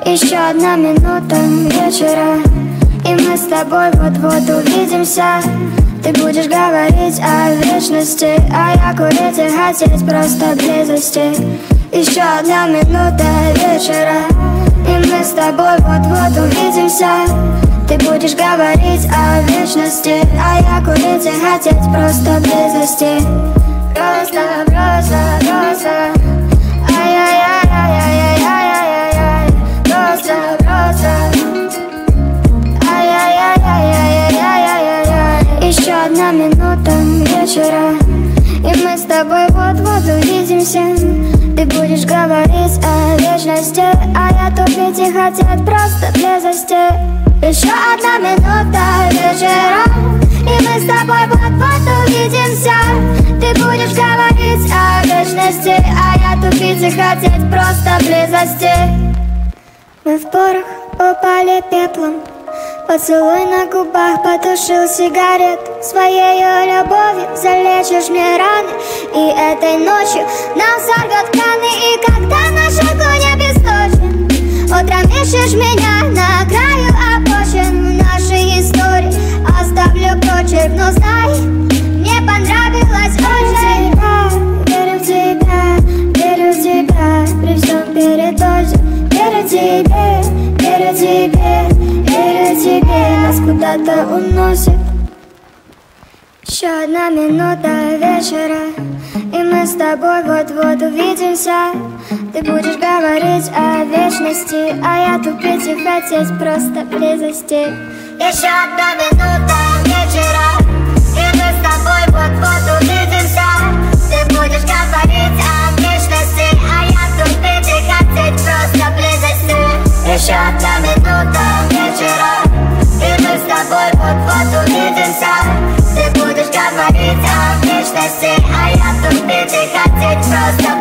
Еще одна минута вечера, и мы с тобой вот-вот увидимся. Ты будешь говорить о вечности, а я курить и хотеть просто близости. Еще одна минута вечера, и мы с тобой вот-вот увидимся. Ты будешь говорить о вечности, а я курить и хотеть просто близости. Просто, просто, просто. Ай-яй-яй-яй-яй-яй-яй-яй. Просто, просто. Ай-яй-яй-яй-яй-яй-яй. Еще одна минута вечера, и мы с тобой вот-вот увидимся. Ты будешь говорить о вечности, а я тупить и хотеть просто близости. Еще одна минута вечера, и мы с тобой вот-вот увидимся. Ты будешь говорить о вечности, а я тупить и хотеть просто близости. Мы в порох упали пеплом, поцелуй на губах потушил сигарет. Своею любовью залечишь мне раны, и этой ночью нам сорвет краны. И когда наш огонь обесточен, утром ищешь меня на краю обочин. В нашей истории оставлю почерк, но знай, мне понравилось очень. Верю в тебя, верю в тебя, при всем передозе. Верю тебе, верю тебе, верю тебе, нас куда-то уносит. Еще одна минута вечера, и мы с тобой вот-вот увидимся. Ты будешь говорить о вечности, а я тупить и хотеть просто близости. Еще одна минута вечера, и мы с тобой вот-вот увидимся. Ты будешь говорить о вечности, а я тупить и хотеть просто близости. Еще одна минута вечера, и мы с тобой вот-вот увидимся. Ты будешь говорить о вечности, а я тупить и хотеть просто